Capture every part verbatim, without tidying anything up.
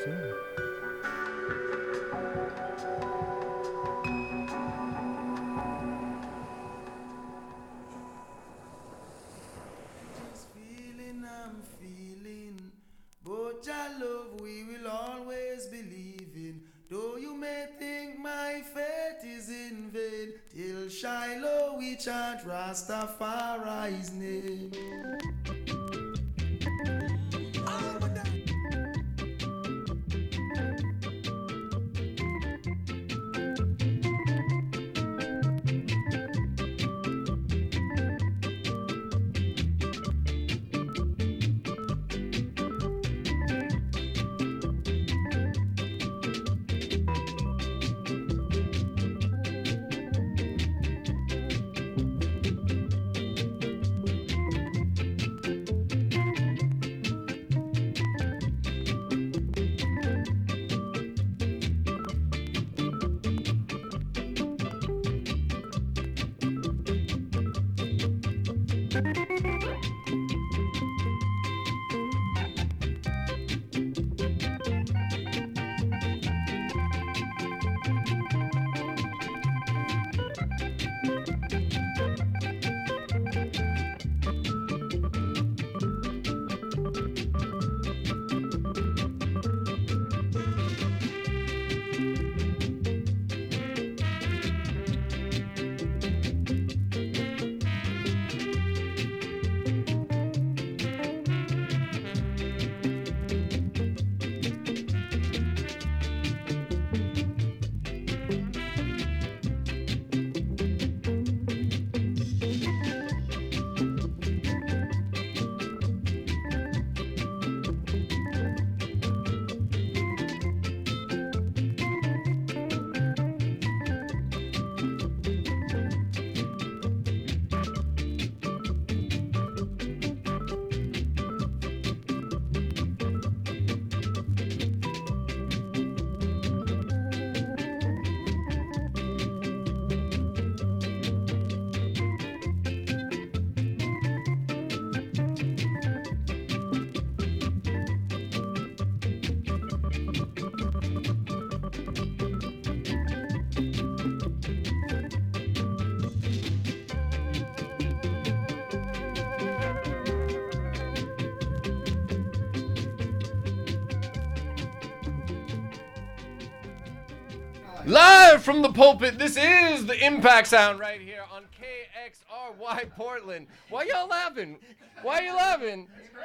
soon. This feeling I'm feeling, but your love we will always believe in. Though you may think my faith is in vain, till Shiloh we chant Rastafari's name. Live from the pulpit, this is the Impact Sound right here on K X R Y Portland. Why y'all laughing? Why are you laughing?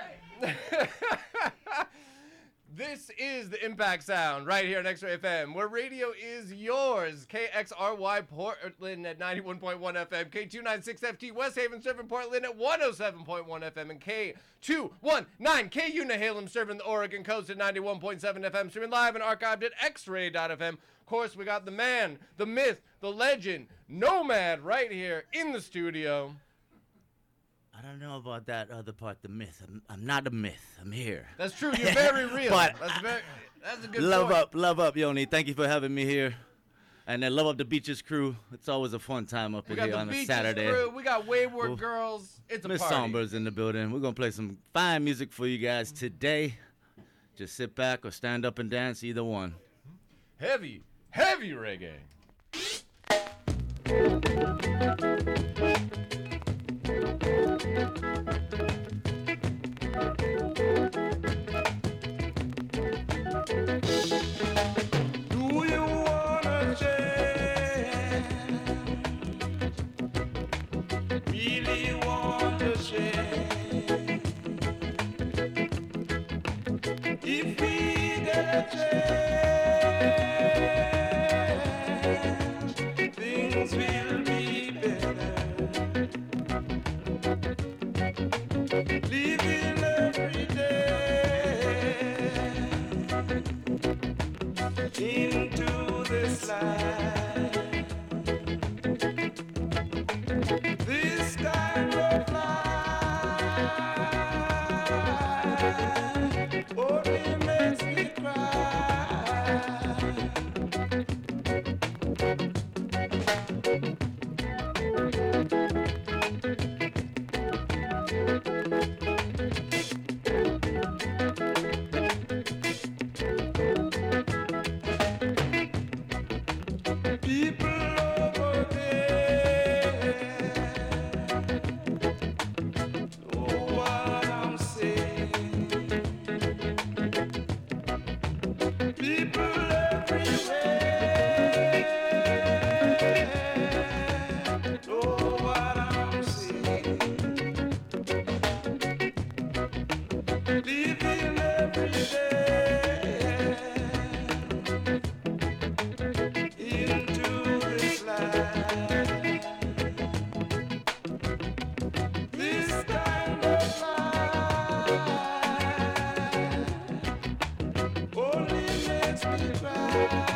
This is the Impact Sound right here on X-Ray F M, where radio is yours. K X R Y Portland at ninety-one point one F M, K two ninety-six F T West Haven serving Portland at one oh seven point one F M, and K two nineteen K U Nehalem serving the Oregon coast at ninety-one point seven F M, streaming live and archived at x ray dot f m. Of course, we got the man, the myth, the legend, Nomad right here in the studio. I don't know about that other part, the myth. I'm, I'm not a myth. I'm here. That's true. You're very real. But that's very. That's a good love point. up, love up, Yoni. Thank you for having me here. And then love up the Beaches crew. It's always a fun time up We in got here the on a Beaches Saturday. crew. We got Wayward Well, Girls. It's a Miss party. Somber's in the building. We're gonna play some fine music for you guys today. Just sit back or stand up and dance, either one. Heavy, heavy reggae. Do you wanna share? Really wanna share? If we get a chance, things will be better. Living every day into this life. This kind of life only makes me cry. living every day into this life. This kind of life only makes me cry.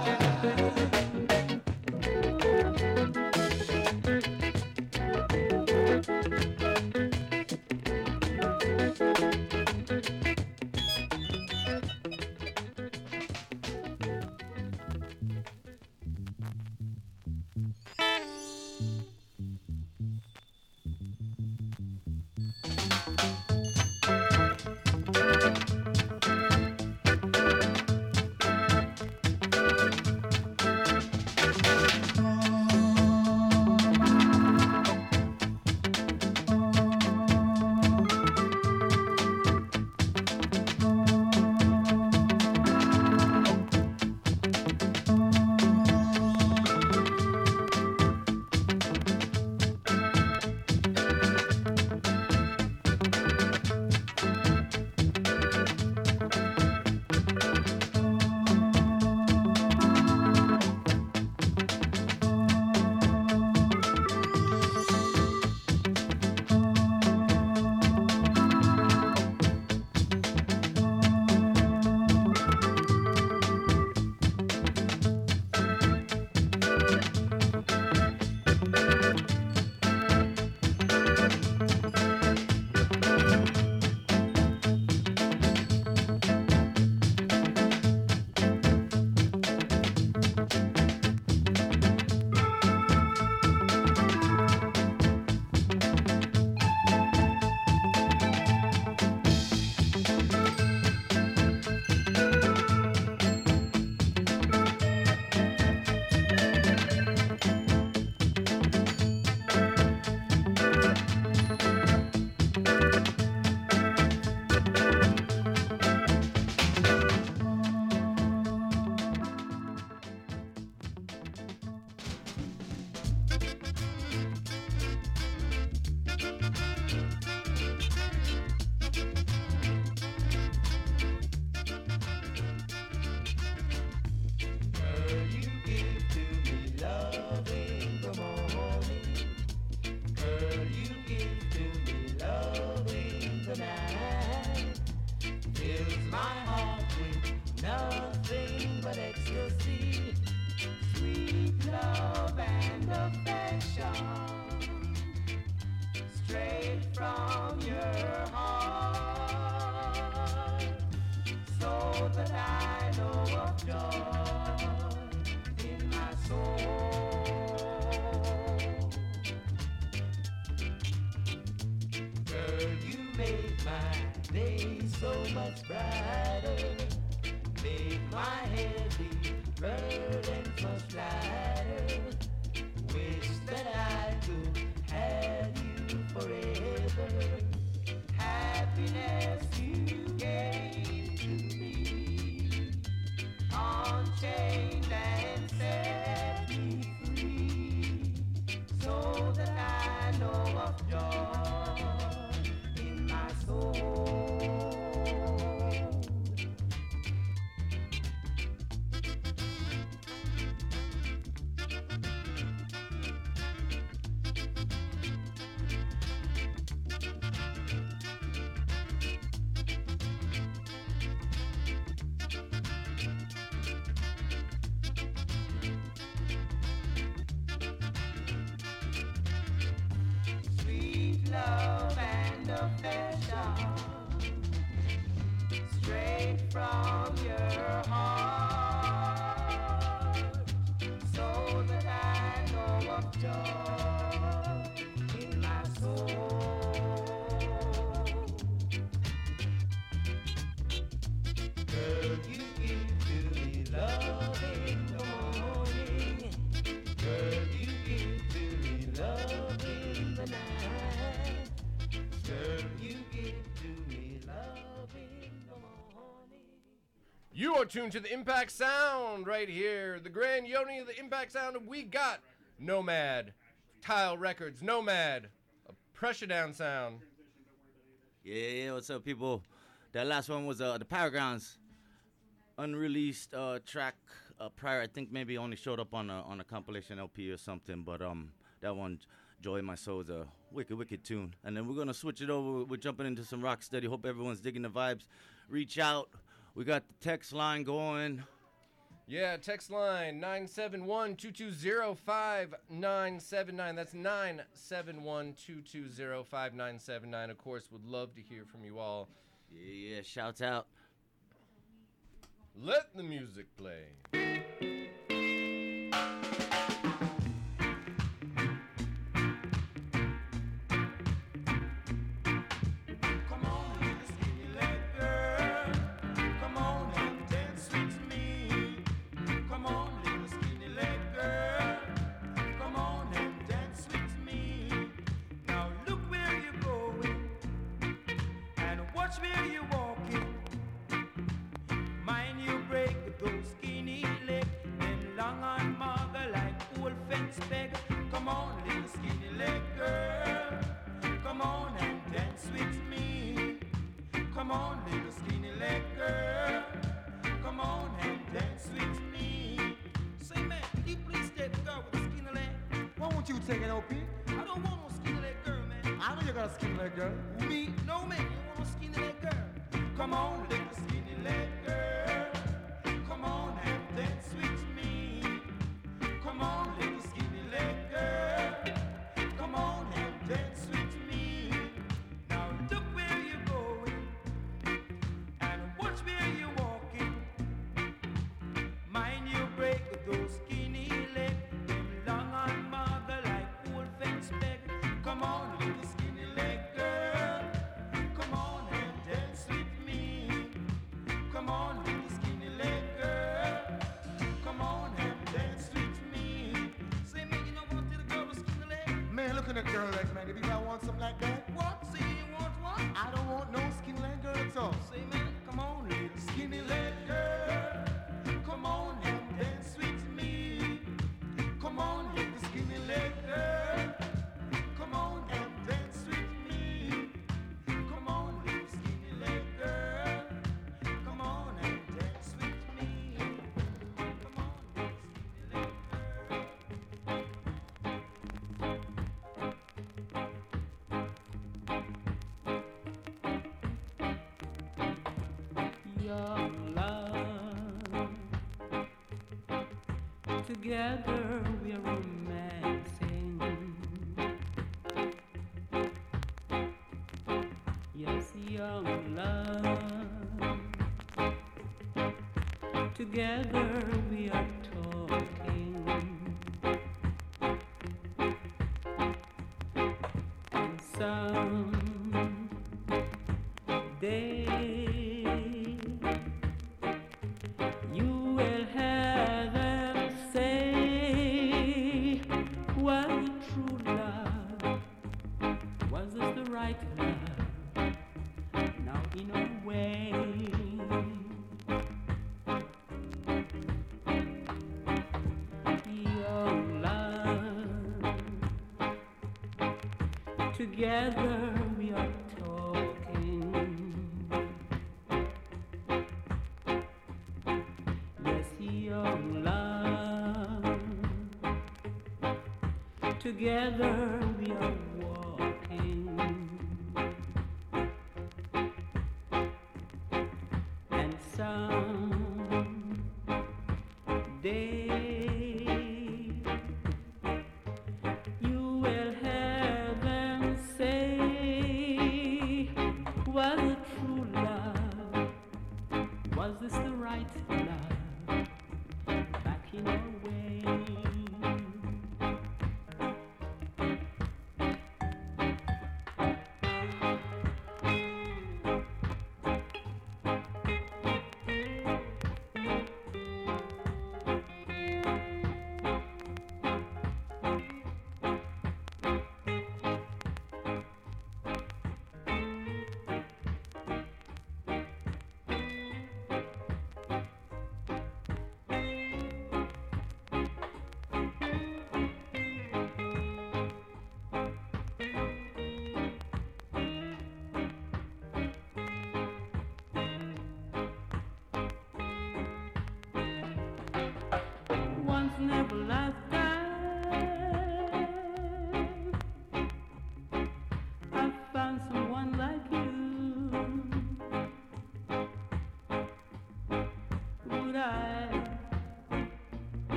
You are tuned to the Impact Sound right here. The Grand Yoni of the Impact Sound, and we got Nomad, Tile Records, Nomad, a pressure down sound. Yeah, yeah, what's up, people? That last one was uh, the Paragons unreleased uh, track uh, prior. I think maybe only showed up on a on a compilation L P or something. But um, that one, Joy in My Soul, is a wicked, wicked tune. And then we're gonna switch it over. We're jumping into some rock steady. Hope everyone's digging the vibes. Reach out. We got the text line going. Yeah, text line nine seven one, two two zero, five nine seven nine. That's nine seven one, two two zero, five nine seven nine. Of course, would love to hear from you all. Yeah, yeah, shouts out. Let the music play. Together we're romancing. Yes, young love. Together we are talking. And some day you will have them say, was it true love? Was this the right love? Now in a way, young love, together we are talking. Yes, young love, together we are walking. And some day you will have them say, was it true love? Was this the right love? Back in a way.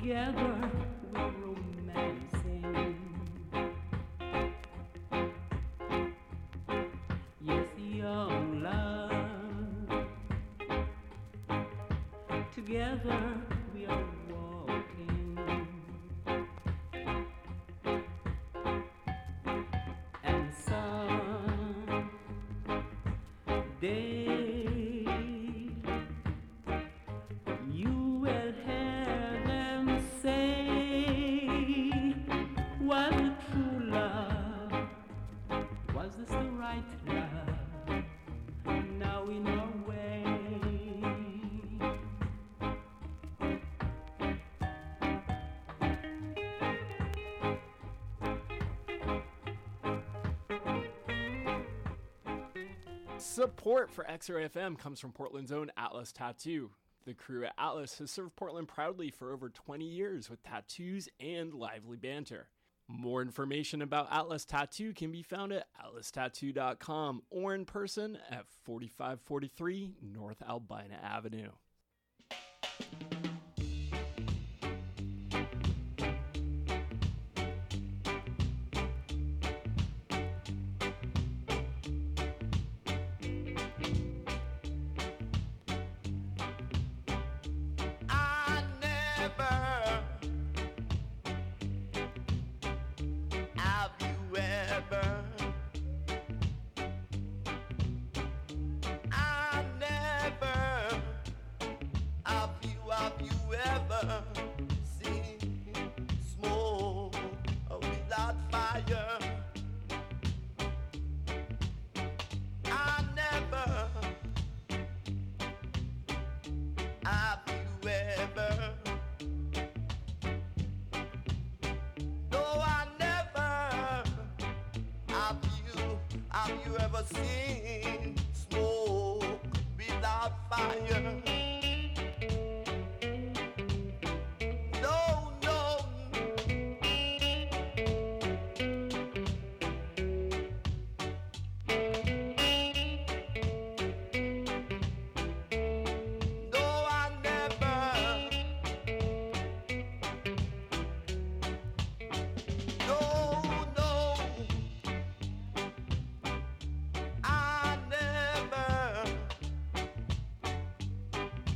Together we're romancing. Yes, young love. Together we are walking. And someday you will hear them say, was it true love? Was this the right love? Now we know way. Support for X-Ray F M comes from Portland's own Atlas Tattoo. The crew at Atlas has served Portland proudly for over twenty years with tattoos and lively banter. More information about Atlas Tattoo can be found at atlas tattoo dot com or in person at forty-five forty-three North Albina Avenue. I never, have you ever? I never, have you, have you ever seen smoke without fire? I never. Have you ever? No, I never. Have you? Have you ever seen smoke without fire? No, no. No, I never. No, no. I never.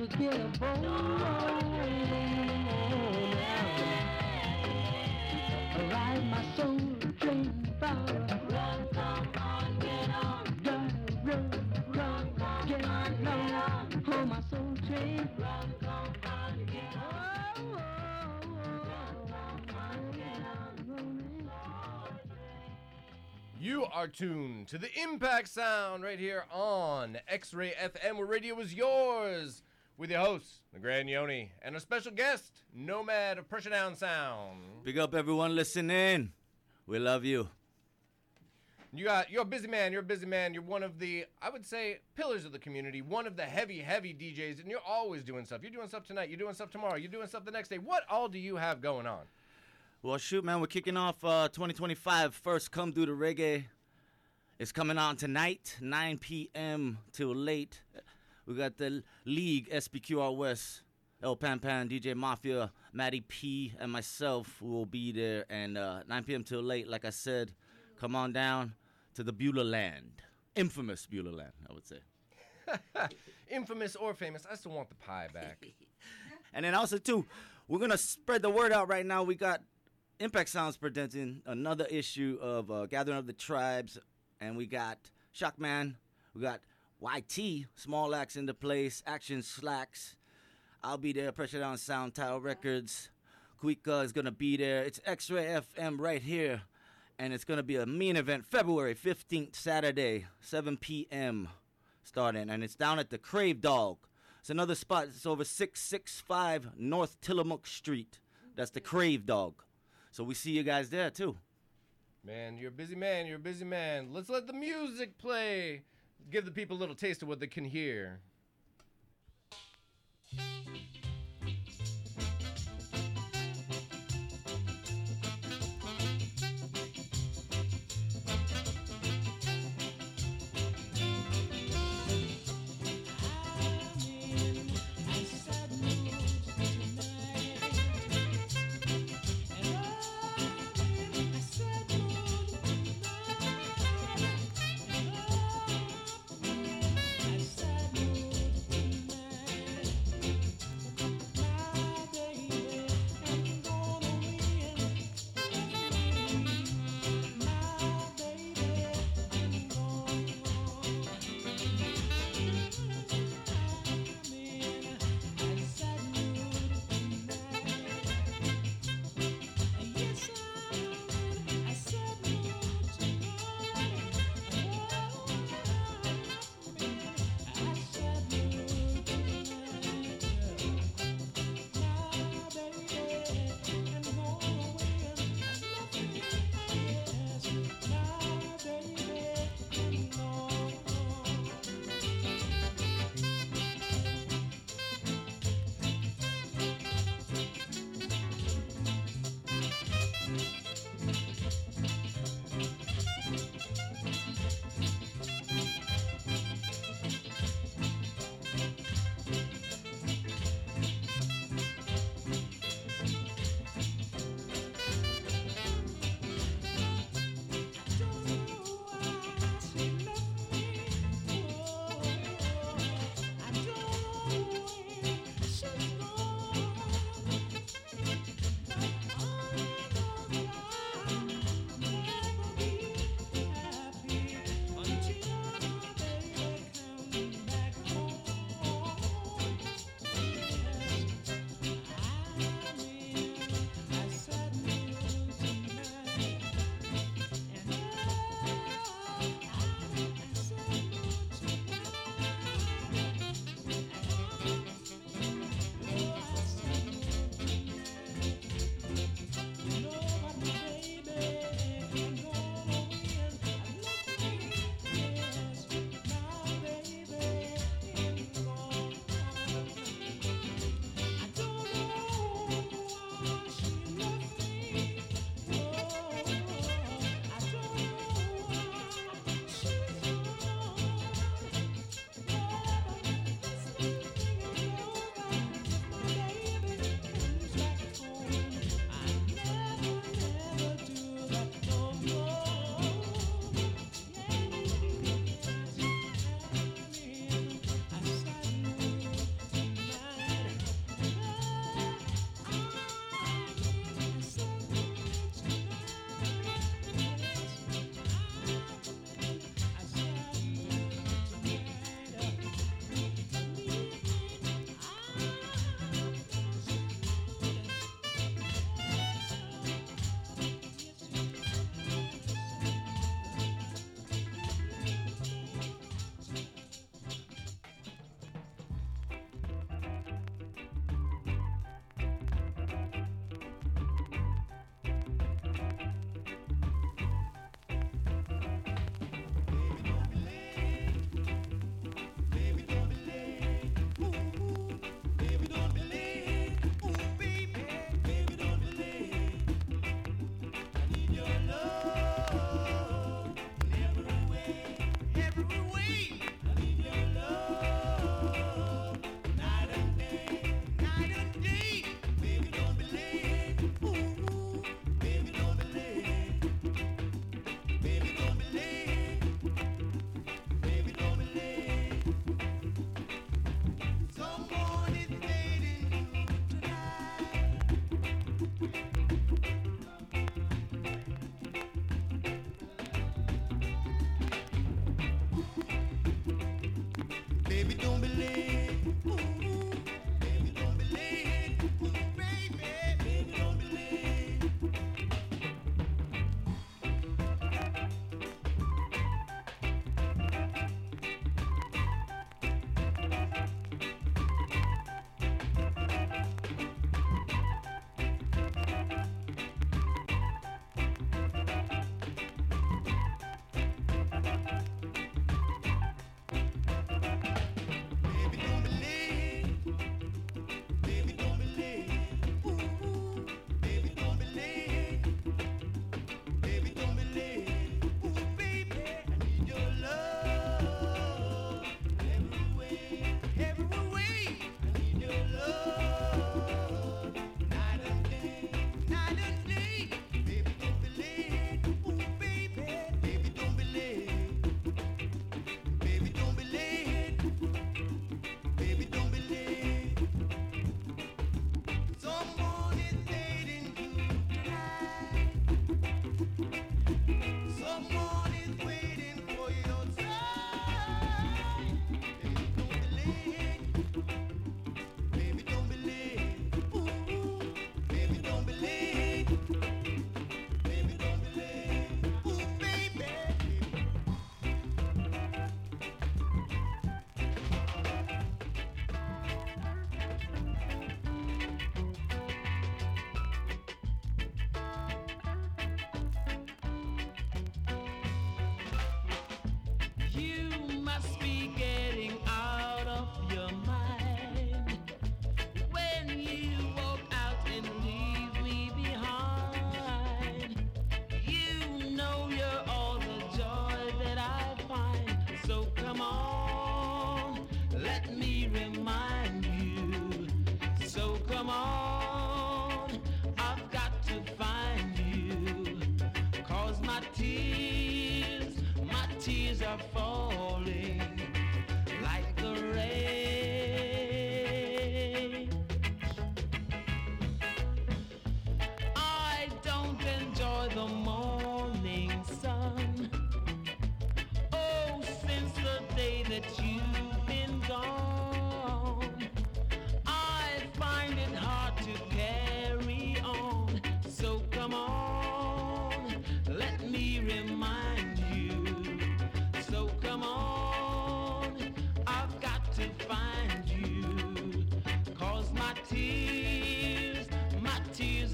to get a boat rolling now. Ride my soul train far. Run, come on, get on. Drive, run, run, get on. Oh, my soul train. Run, come on, get on. You are tuned to the Impact Sound right here on X-Ray F M, where radio is yours, with your host, the Grand Yoni, and a special guest, Nomad of Pressure Down Sound. Big up everyone listening. We love you. You got, you're a busy man, you're a busy man, you're one of the, I would say, pillars of the community, one of the heavy, heavy D Js, and you're always doing stuff. You're doing stuff tonight, you're doing stuff tomorrow, you're doing stuff the next day. What all do you have going on? Well, shoot, man, we're kicking off uh, twenty twenty-five. First Come Do the Reggae. It's coming on tonight, nine p.m. till late. We got the League, S B Q R West, El Pan Pan, D J Mafia, Matty P, and myself will be there. And uh, nine p.m. till late, like I said, come on down to the Beulah Land. Infamous Beulah Land, I would say. Infamous or famous, I still want the pie back. And then also, too, we're going to spread the word out right now. We got Impact Sounds presenting another issue of uh, Gathering of the Tribes, and we got Shockman, we got Y T, Small Axe in the place, Action Slacks. I'll be there, Pressure Down Sound, Tile Records. Kuika is going to be there. It's X-Ray F M right here, and it's going to be a mean event, February fifteenth, Saturday, seven p.m. starting, and it's down at the Crave Dog. It's another spot. It's over six sixty-five North Tillamook Street. That's the Crave Dog. So we see you guys there, too. Man, you're a busy man. You're a busy man. Let's let the music play. Give the people a little taste of what they can hear. I said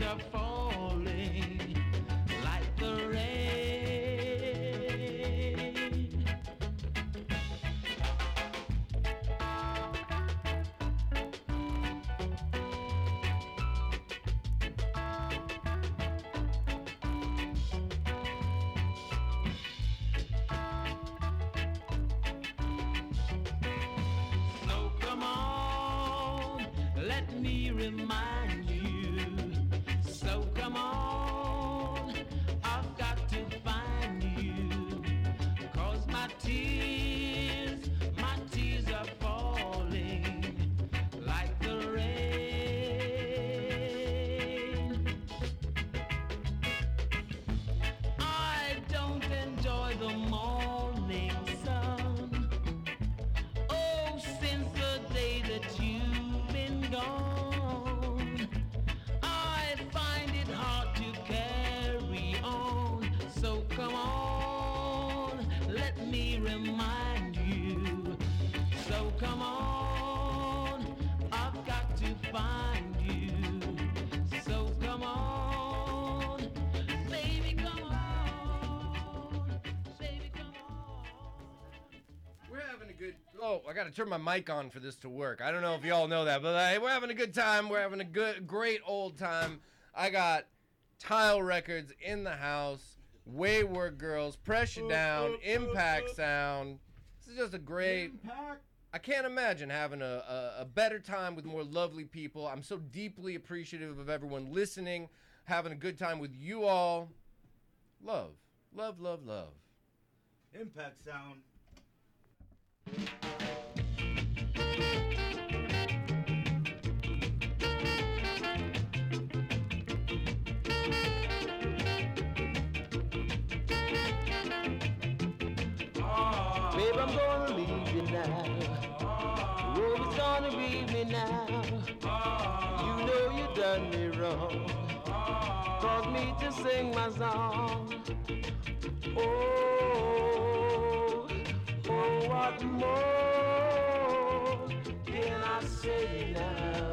are falling like the rain. So come on, let me remind you. So come on, I've got to find you. 'Cause my tears, my tears are falling like the rain. I don't enjoy the morning sun. Oh, since the day that you've been gone, I find it hard to carry on. So come on, let me remind you. So come on, I've got to find you. So come on, baby, come on, baby, come on. We're having a good. Oh, I gotta turn my mic on for this to work. I don't know if y'all know that, but uh, we're having a good time. We're having a good, great old time. I got Tile Records in the house, Wayward Girls, Pressure Down, Impact Sound. This is just a great. I can't imagine having a, a, a better time with more lovely people. I'm so deeply appreciative of everyone listening, having a good time with you all. Love, love, love, love. Impact Sound. Babe, I'm gonna leave you now. Oh, it's gonna leave me now. You know you done me wrong. Cause me to sing my song. Oh, oh, what more can I say now?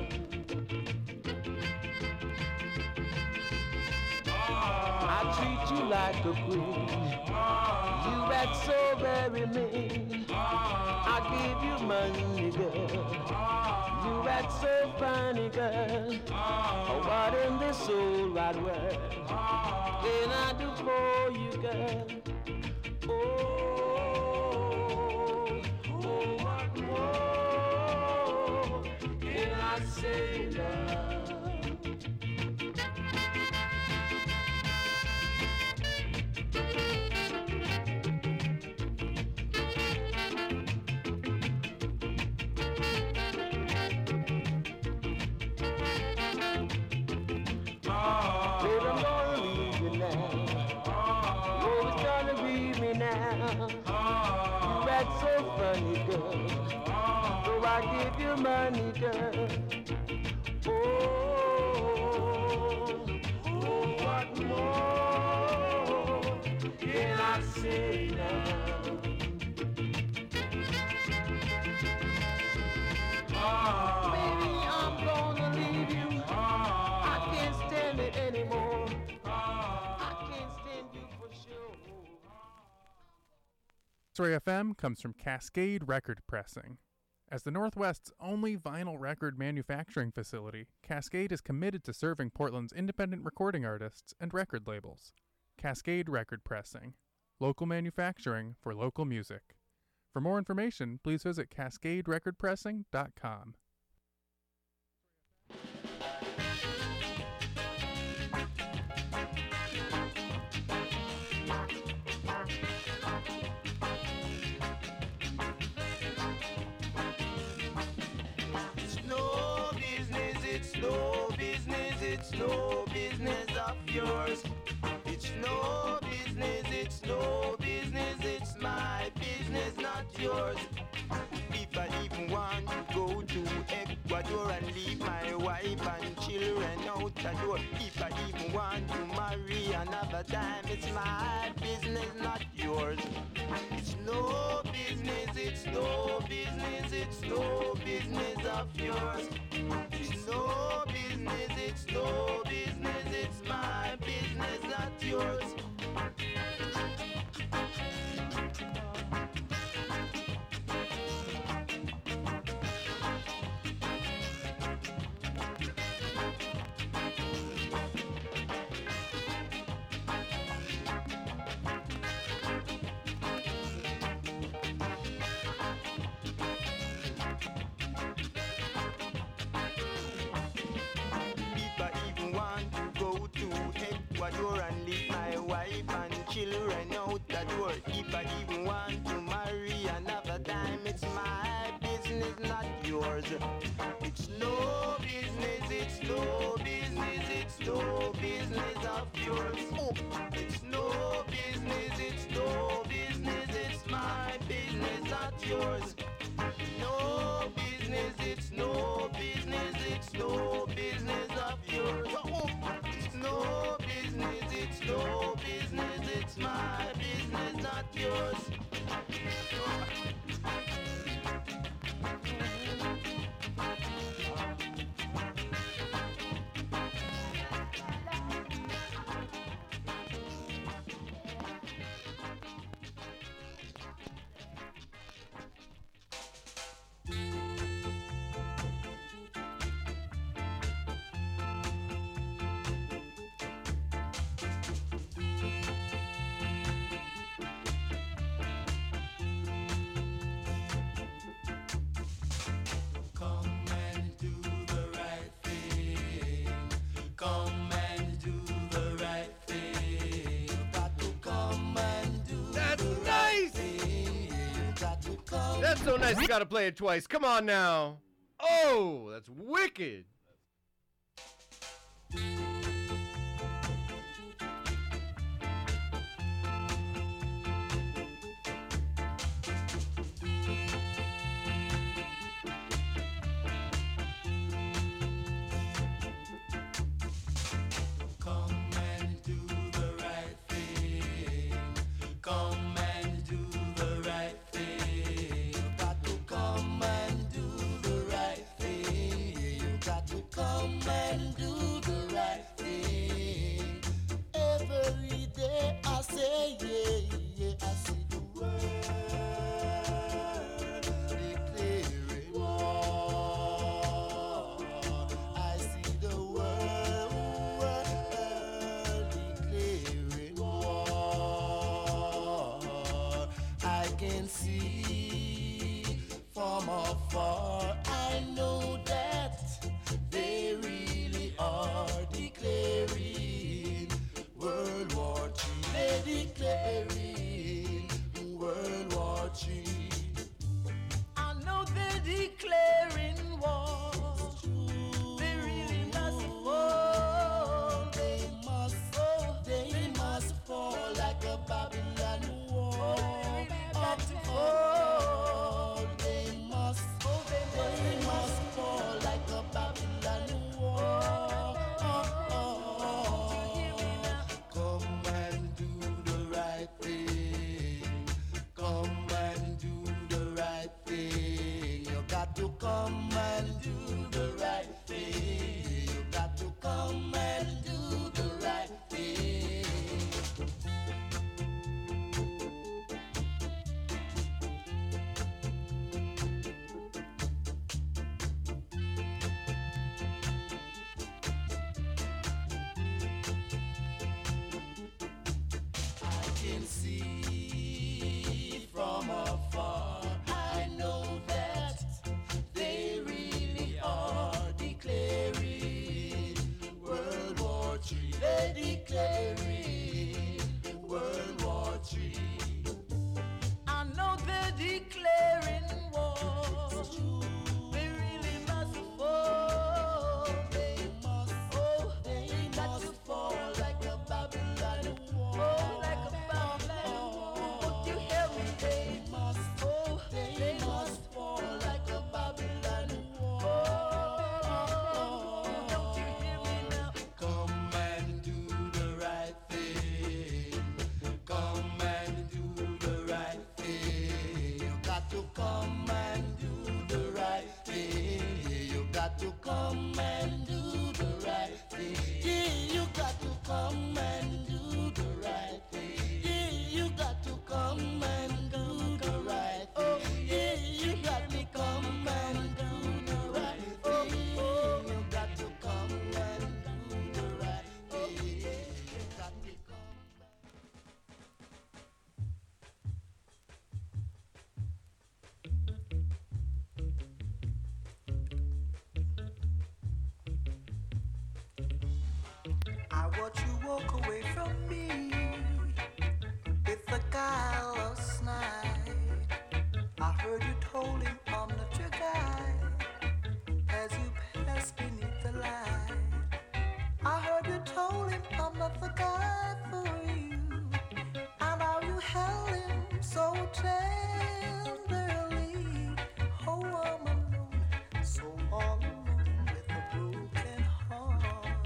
I treat you like a queen. You act so very mean. I give you money, girl. You act so funny, girl. Oh, what in this whole wide world can I do for you, girl? Oh, oh, what more can I say, love? Babe, I'm gonna leave you now. Oh, it's gonna leave me now. You act so funny, girl. So I give you money, girl. Oh, oh, what more can I say now? Baby, I'm gonna leave you. I can't stand it anymore. I can't stand you for sure. X-Ray F M comes from Cascade Record Pressing. As the Northwest's only vinyl record manufacturing facility, Cascade is committed to serving Portland's independent recording artists and record labels. Cascade Record Pressing. Local manufacturing for local music. For more information, please visit cascade record pressing dot com. It's no business, it's no business, it's no business of yours. It's no business, it's no business, it's my business, not yours. If I even want to go to Ecuador and leave my wife and children out the door, if I even want to marry another time, it's my business, not yours. It's no business, it's no business, it's no business of yours. It's no business, it's no business. It's no business, it's no business, it's no business of yours. Oh, it's no business, it's no business, it's my business, not yours. No business, it's no business, it's no business of yours. Oh, it's no business, it's no business, it's my business, not yours. That's so nice, you gotta play it twice. Come on now. Oh, that's wicked. Watch you walk away from me with a guileless night. I heard you told him I'm not your guy, fast beneath the light. I heard you told him I'm not the guy for you, and how you held him so tenderly. Oh, I'm alone, so all alone with a broken heart.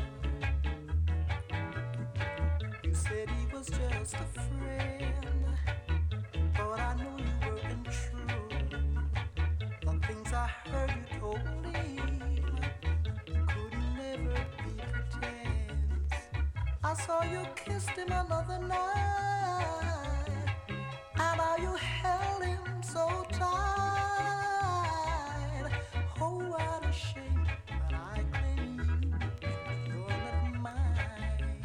You said he was just a friend, but I knew you weren't true. The things I heard you told him could never be pretense. I saw you kissed him another night, and how you held him so tight. Oh, what a shame, but I claim you, you're not mine.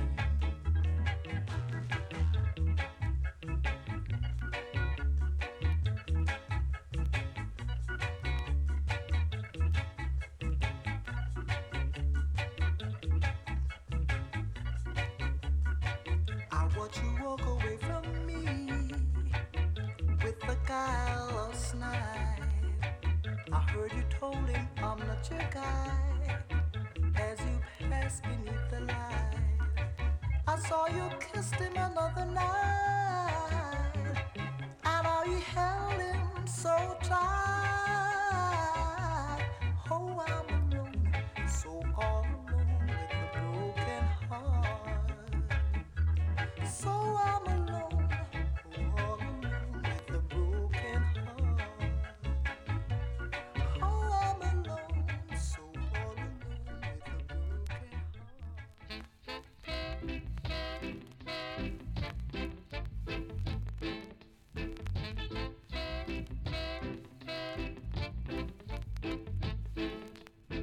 I watch you walk away from me with the guy last night. I heard you told him I'm not your guy as you passed beneath the light. I saw you kissed him another night, and how you held him so tight. Oh, I'm alone, so all alone with a broken heart. So I'm alone, oh, all alone with a broken heart. Oh, I'm alone, so all alone with a broken heart.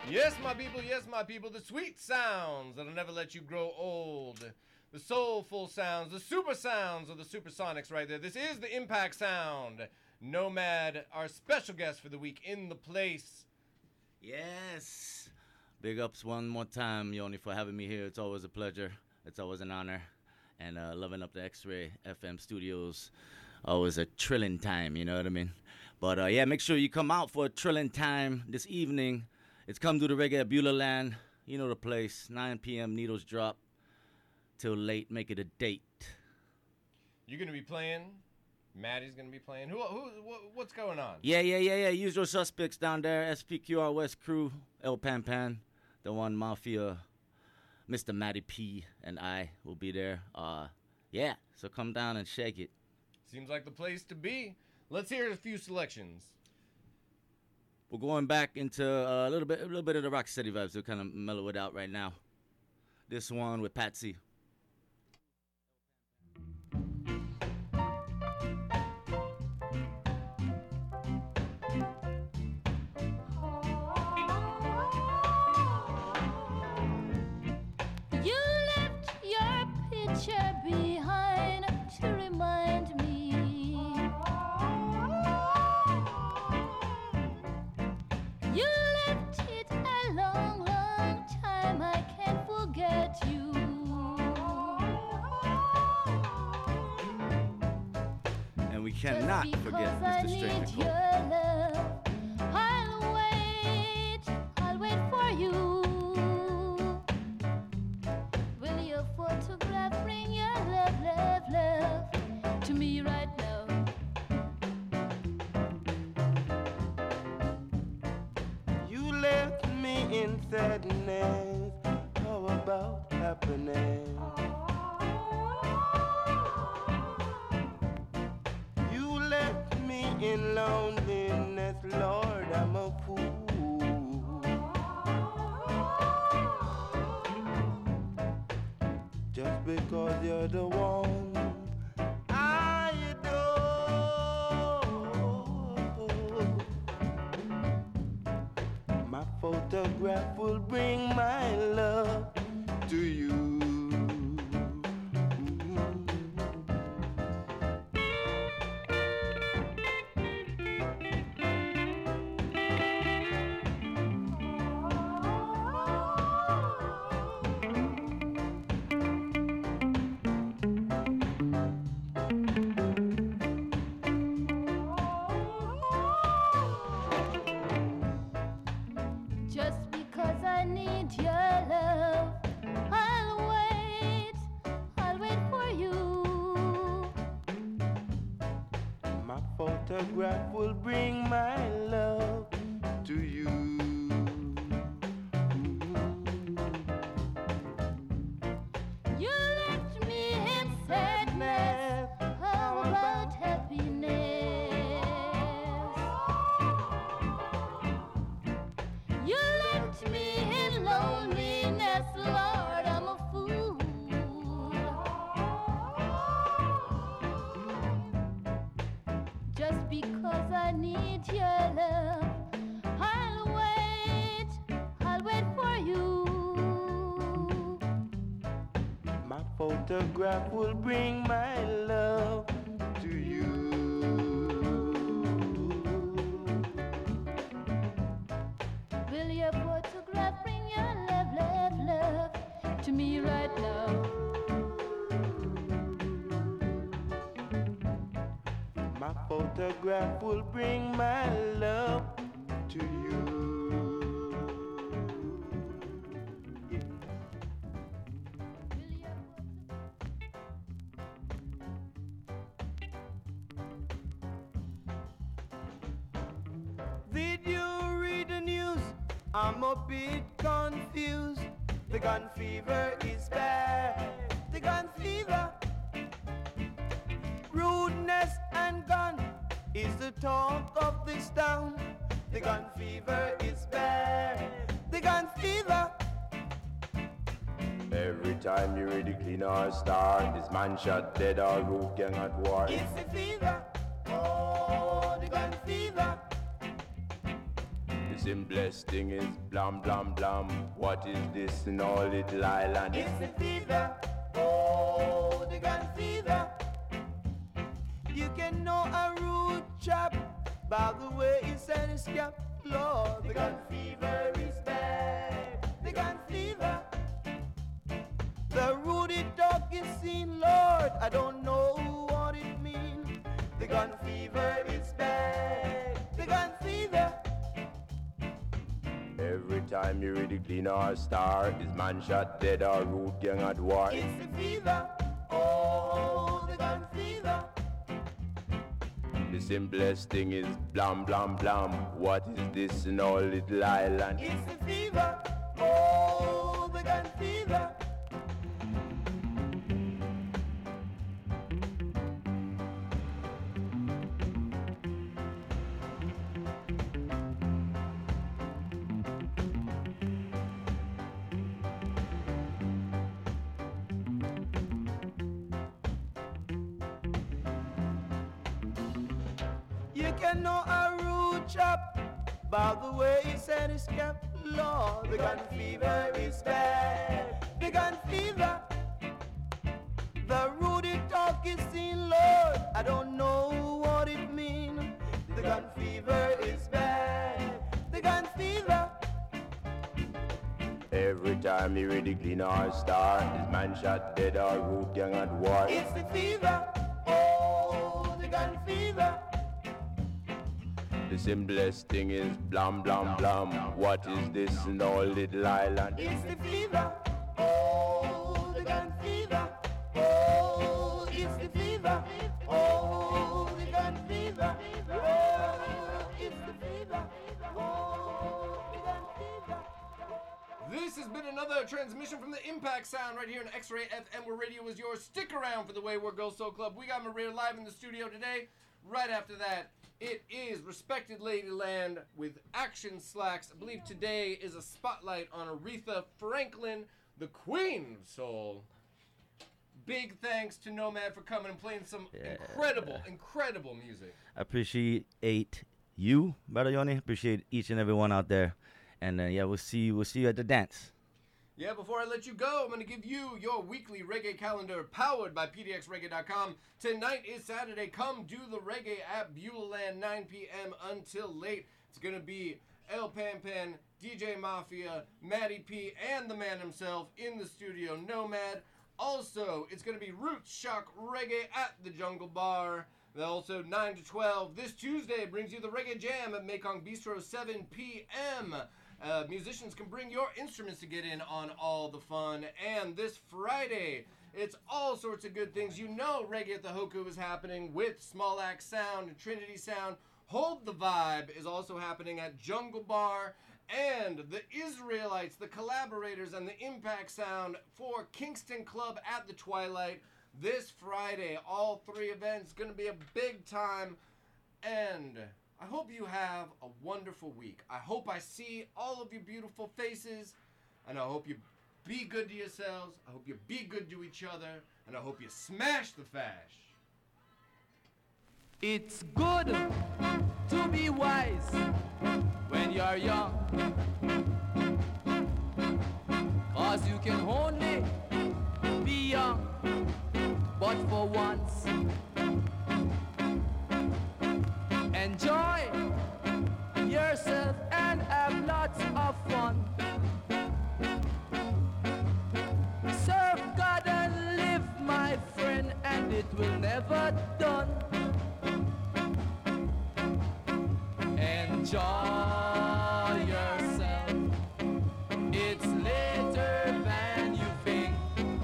Yes, my people, yes, my people, the sweet sounds that'll never let you grow old. The soulful sounds, the super sounds of the Supersonics right there. This is the Impact Sound. Nomad, our special guest for the week in the place. Yes. Big ups one more time, Yoni, for having me here. It's always a pleasure. It's always an honor. And uh, loving up the X-Ray F M studios. Always a thrilling time, you know what I mean? But uh, yeah, make sure you come out for a thrilling time this evening. It's Come to the Reggae at Beulah Land. You know the place. nine p.m. Needles drop. Till late. Make it a date. You're going to be playing? Maddie's going to be playing? Who, who, wh- what's going on? Yeah, yeah, yeah, yeah. Usual suspects down there. S P Q R West Crew. El Pan Pan. The One Mafia. Mister Matty P. and I will be there. Uh, yeah. So come down and shake it. Seems like the place to be. Let's hear a few selections. We're going back into uh, a little bit, a little bit of the rock steady vibes. We'll kind of mellow it out right now. This one with Patsy. You left your picture behind to remind me. You left it a long, long time. I can't forget you. And we cannot Just forget because I Mister Stranger need Cole. your love, I'll wait, I'll wait for you. Will your photograph bring your love, love, love to me right now? You left me in sadness. How about happiness? You left me in loneliness, Lord, I'm a fool. Just because you're the one I adore. My photograph will bring my love to you. Just because I need your love, I'll wait, I'll wait for you. My photograph will bring my love to you. You left me in sadness, how about happiness? You left me in loneliness, Lord, I'm a fool. Just because I need your love, I'll wait, I'll wait for you. My photograph will bring my love to you. Will your photograph bring your love, love, love to me right now? My photograph will bring my love to you. Yeah. Will your Did you read the news? I'm a bit confused. The gun fever is bad. The gun fever. Rudeness and gun is the talk of this town. The gun fever is bad. The gun fever. Every time you read the clean or star, this man shot dead or root gang at war. It's the fever. Oh, the gun fever. The simplest thing is blam blam blam. What is this in all little island? It's the fever, oh, the gun fever. You can know a rude chap by the way he said his cap. Lord, the gun fever is bad. The gun fever. The ruddy dog is seen, Lord. I don't know what it means. The gun fever is bad. The gun fever. Every time you read the clean or star, is man shot dead or root gang at war? It's the fever. Oh, the gun fever. The simplest thing is blam blam blam. What is this in all little island? It's the fever. Oh, the gun fever. You can know a rude chap by the way he said his cap. Lord, the gun fever is bad. The gun fever. The ruddy talk is seen, Lord. I don't know what it means. The gun fever is bad. The gun fever. Every time you read the clean or star, is man shot dead or root gang at war? It's the fever. Oh, the gun fever. The simplest thing is blam blam blam. What is this in all little island? It's the fever. Oh, the gun fever. Oh, it's the fever. Oh, the gun fever. Oh, it's the fever. Oh, the gun fever. This has been another transmission from the Impact Sound right here in X-Ray F M, where radio is yours. Stick around for the Wayward Girls Soul Club. We got Maria live in the studio today. Right after that, it is Respected Ladyland with Action Slacks. I believe today is a spotlight on Aretha Franklin, the Queen of Soul. Big thanks to Nomad for coming and playing some Yeah. incredible, incredible music. I appreciate you, Brother Yoni. Appreciate each and every one out there. And uh, yeah, we'll see you. We'll see you at the dance. Yeah, before I let you go, I'm going to give you your weekly reggae calendar powered by P D X reggae dot com. Tonight is Saturday. Come do the reggae at Beulah Land, nine p.m. until late. It's going to be El Pan Pan, D J Mafia, Matty P, and the man himself in the studio, Nomad. Also, it's going to be Roots Shock Reggae at the Jungle Bar. Then also, nine to twelve this Tuesday brings you the Reggae Jam at Mekong Bistro, seven p.m. Uh, musicians can bring your instruments to get in on all the fun. And this Friday, it's all sorts of good things. You know Reggae at the Hoku is happening with Small Axe Sound and Trinity Sound. Hold the Vibe is also happening at Jungle Bar. And the Israelites, the Collaborators, and the Impact Sound for Kingston Club at the Twilight this Friday. All three events going to be a big time. And I hope you have a wonderful week. I hope I see all of your beautiful faces, and I hope you be good to yourselves. I hope you be good to each other, and I hope you smash the fash. It's good to be wise when you're young, 'cause you can only be young, but for once. Enjoy yourself and have lots of fun. Serve God and live, my friend, and it will never done. Enjoy yourself. It's later than you think.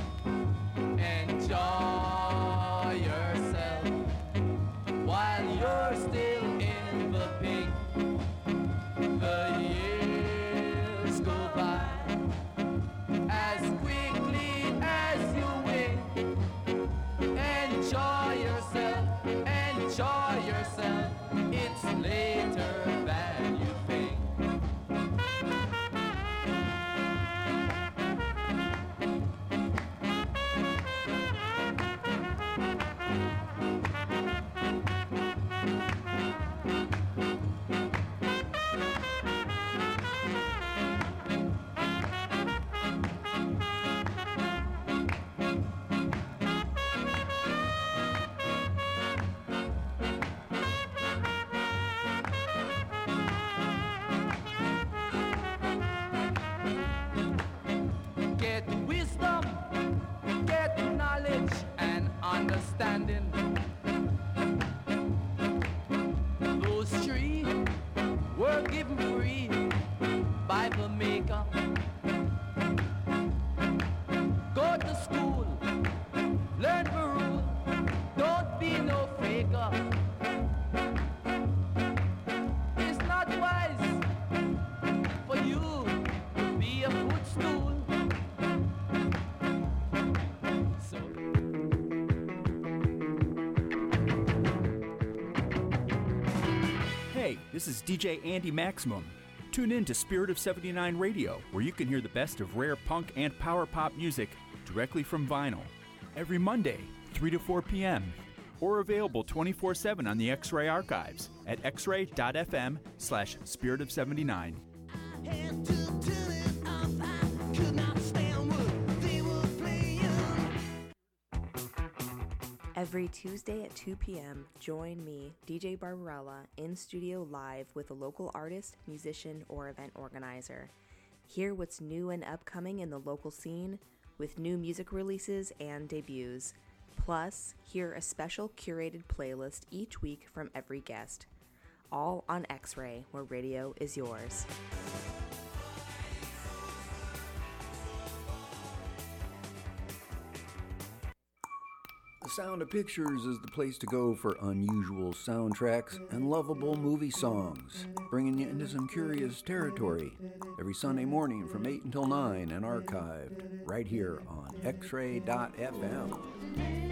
Enjoy yourself while you're still in the pink. The years go by as quickly as you wink. Enjoy yourself, enjoy yourself. It's later than you think. This is D J Andy Maximum. Tune in to Spirit of seventy-nine Radio, where you can hear the best of rare punk and power pop music directly from vinyl. Every Monday, three to four p.m. Or available twenty-four seven on the X-Ray archives at xray.fm slash spirit of 79. Every Tuesday at two p.m., join me, D J Barbarella, in studio live with a local artist, musician, or event organizer. Hear what's new and upcoming in the local scene with new music releases and debuts. Plus, hear a special curated playlist each week from every guest. All on X-Ray, where radio is yours. The Sound of Pictures is the place to go for unusual soundtracks and lovable movie songs, bringing you into some curious territory. Every Sunday morning from eight until nine and archived right here on x ray dot f m.